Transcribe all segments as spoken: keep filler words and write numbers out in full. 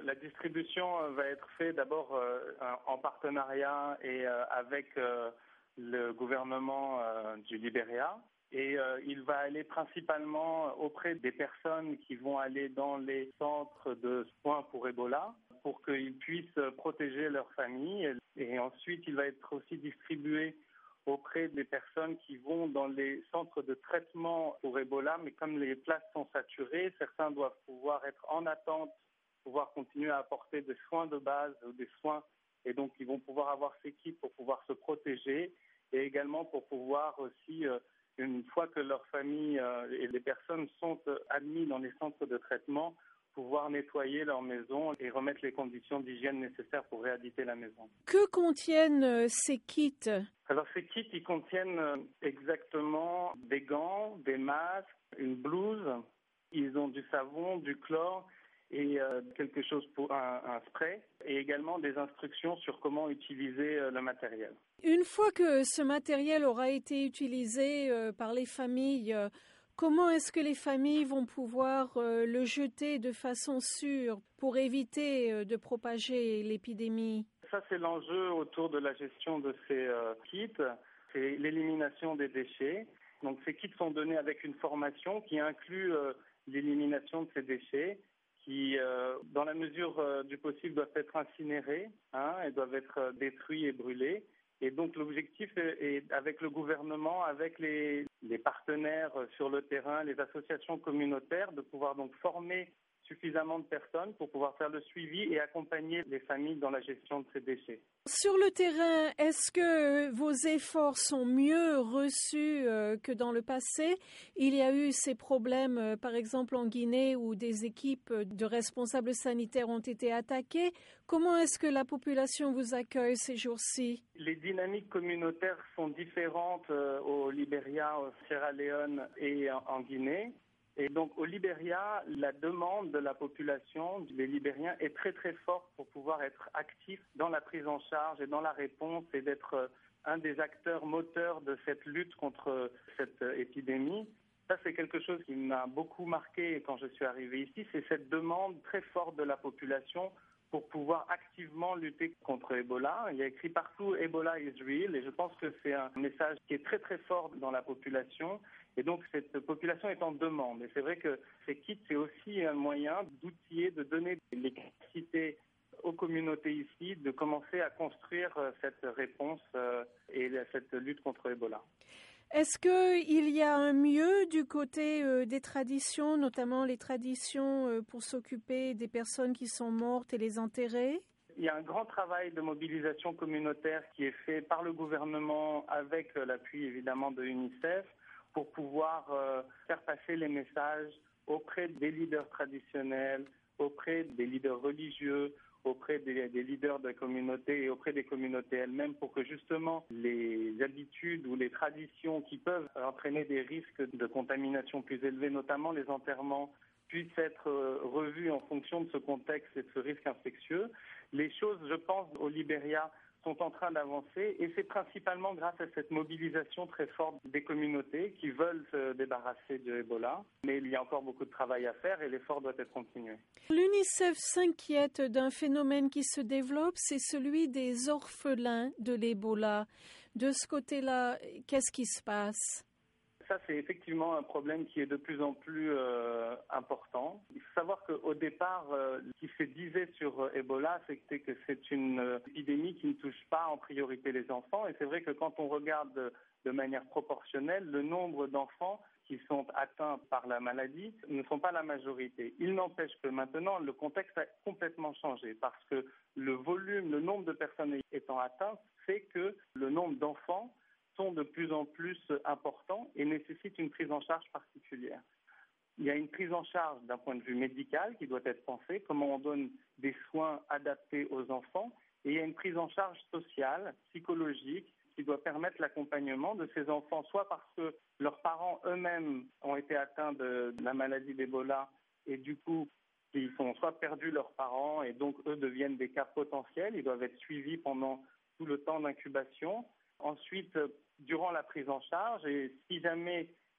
la distribution va être faite d'abord euh, en partenariat et euh, avec euh, le gouvernement euh, du Libéria. Et euh, il va aller principalement auprès des personnes qui vont aller dans les centres de soins pour Ebola pour qu'ils puissent protéger leurs familles. Et ensuite, il va être aussi distribué auprès des personnes qui vont dans les centres de traitement pour Ebola. Mais comme les places sont saturées, certains doivent pouvoir être en attente, pouvoir continuer à apporter des soins de base ou des soins. Et donc, ils vont pouvoir avoir ces kits pour pouvoir se protéger et également pour pouvoir aussi... Euh, une fois que leurs familles euh, et les personnes sont euh, admises dans les centres de traitement, pouvoir nettoyer leur maison et remettre les conditions d'hygiène nécessaires pour réhabiter la maison. Que contiennent euh, ces kits? Alors ces kits, ils contiennent euh, exactement des gants, des masques, une blouse. Ils ont du savon, du chlore et euh, quelque chose pour un, un spray et également des instructions sur comment utiliser euh, le matériel. Une fois que ce matériel aura été utilisé euh, par les familles, euh, comment est-ce que les familles vont pouvoir euh, le jeter de façon sûre pour éviter euh, de propager l'épidémie? Ça, c'est l'enjeu autour de la gestion de ces euh, kits, c'est l'élimination des déchets. Donc ces kits sont donnés avec une formation qui inclut euh, l'élimination de ces déchets, qui, euh, dans la mesure euh, du possible, doivent être incinérés, hein, et doivent être euh, détruits et brûlés. Et donc l'objectif est, est avec le gouvernement, avec les, les partenaires sur le terrain, les associations communautaires, de pouvoir donc former suffisamment de personnes pour pouvoir faire le suivi et accompagner les familles dans la gestion de ces déchets. Sur le terrain, est-ce que vos efforts sont mieux reçus euh, que dans le passé? Il y a eu ces problèmes, euh, par exemple en Guinée, où des équipes de responsables sanitaires ont été attaquées. Comment est-ce que la population vous accueille ces jours-ci? Les dynamiques communautaires sont différentes euh, au Libéria, au Sierra Leone et en, en Guinée. Et donc au Libéria, la demande de la population, des Libériens, est très très forte pour pouvoir être actifs dans la prise en charge et dans la réponse et d'être un des acteurs moteurs de cette lutte contre cette épidémie. Ça, c'est quelque chose qui m'a beaucoup marqué quand je suis arrivé ici, c'est cette demande très forte de la population pour pouvoir activement lutter contre Ebola. Il y a écrit partout « Ebola is real » et je pense que c'est un message qui est très très fort dans la population. Et donc cette population est en demande. Et c'est vrai que ces kits, c'est aussi un moyen d'outiller, de donner les capacités aux communautés ici, de commencer à construire cette réponse et cette lutte contre Ebola. Est-ce qu'il y a un mieux du côté euh, des traditions, notamment les traditions euh, pour s'occuper des personnes qui sont mortes et les enterrer? Il y a un grand travail de mobilisation communautaire qui est fait par le gouvernement avec l'appui évidemment de l'UNICEF pour pouvoir euh, faire passer les messages auprès des leaders traditionnels, auprès des leaders religieux, auprès des, des leaders de la communauté et auprès des communautés elles-mêmes pour que justement les habitudes ou les traditions qui peuvent entraîner des risques de contamination plus élevés, notamment les enterrements, puissent être revues en fonction de ce contexte et de ce risque infectieux. Les choses, je pense, au Libéria sont en train d'avancer et c'est principalement grâce à cette mobilisation très forte des communautés qui veulent se débarrasser de Ebola. Mais il y a encore beaucoup de travail à faire et l'effort doit être continué. L'UNICEF s'inquiète d'un phénomène qui se développe, c'est celui des orphelins de l'Ebola. De ce côté-là, qu'est-ce qui se passe? Ça, c'est effectivement un problème qui est de plus en plus euh, important. Il faut savoir qu'au départ, euh, ce qui se disait sur euh, Ebola, c'était que c'est une euh, épidémie qui ne touche pas en priorité les enfants. Et c'est vrai que quand on regarde de, de manière proportionnelle, le nombre d'enfants qui sont atteints par la maladie ne sont pas la majorité. Il n'empêche que maintenant, le contexte a complètement changé parce que le volume, le nombre de personnes étant atteintes fait que le nombre d'enfants sont de plus en plus importants et nécessitent une prise en charge particulière. Il y a une prise en charge d'un point de vue médical qui doit être pensée, comment on donne des soins adaptés aux enfants, et il y a une prise en charge sociale, psychologique, qui doit permettre l'accompagnement de ces enfants, soit parce que leurs parents eux-mêmes ont été atteints de, de la maladie d'Ebola et du coup, ils ont soit perdu leurs parents et donc eux deviennent des cas potentiels, ils doivent être suivis pendant tout le temps d'incubation. Ensuite, durant la prise en charge, et si jamais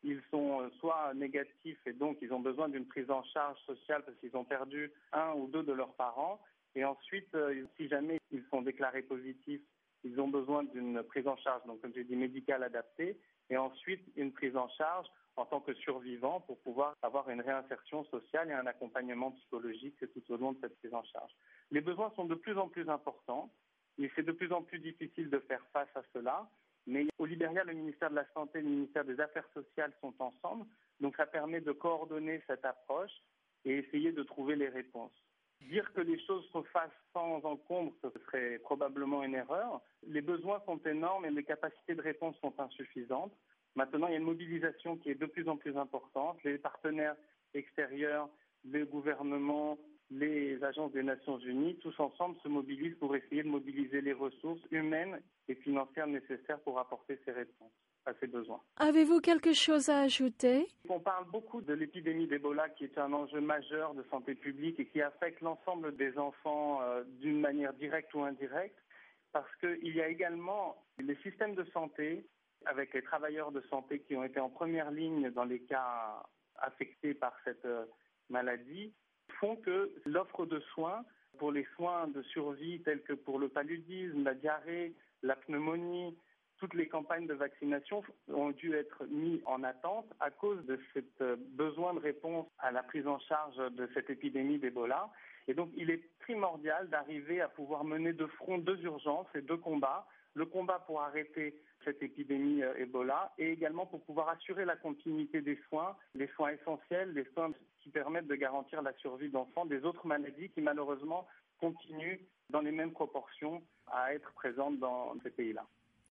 ils sont soit négatifs et donc ils ont besoin d'une prise en charge sociale parce qu'ils ont perdu un ou deux de leurs parents. Et ensuite, si jamais ils sont déclarés positifs, ils ont besoin d'une prise en charge, donc comme j'ai dit, médicale adaptée, et ensuite une prise en charge en tant que survivant pour pouvoir avoir une réinsertion sociale et un accompagnement psychologique tout au long de cette prise en charge. Les besoins sont de plus en plus importants, mais c'est de plus en plus difficile de faire face à cela. Mais au Libéria, le ministère de la Santé et le ministère des Affaires sociales sont ensemble, donc ça permet de coordonner cette approche et essayer de trouver les réponses. Dire que les choses se fassent sans encombre, ce serait probablement une erreur. Les besoins sont énormes et les capacités de réponse sont insuffisantes. Maintenant, il y a une mobilisation qui est de plus en plus importante. Les partenaires extérieurs, les gouvernements, les agences des Nations Unies, tous ensemble se mobilisent pour essayer de mobiliser les ressources humaines et financières nécessaires pour apporter ces réponses à ces besoins. Avez-vous quelque chose à ajouter? On parle beaucoup de l'épidémie d'Ebola qui est un enjeu majeur de santé publique et qui affecte l'ensemble des enfants euh, d'une manière directe ou indirecte, parce qu'il y a également les systèmes de santé avec les travailleurs de santé qui ont été en première ligne dans les cas affectés par cette euh, maladie, font que l'offre de soins, pour les soins de survie tels que pour le paludisme, la diarrhée, la pneumonie, toutes les campagnes de vaccination ont dû être mises en attente à cause de ce besoin de réponse à la prise en charge de cette épidémie d'Ebola. Et donc, il est primordial d'arriver à pouvoir mener de front deux urgences et deux combats. Le combat pour arrêter cette épidémie Ebola et également pour pouvoir assurer la continuité des soins, les soins essentiels, les soins qui permettent de garantir la survie d'enfants des autres maladies qui malheureusement continuent dans les mêmes proportions à être présentes dans ces pays-là.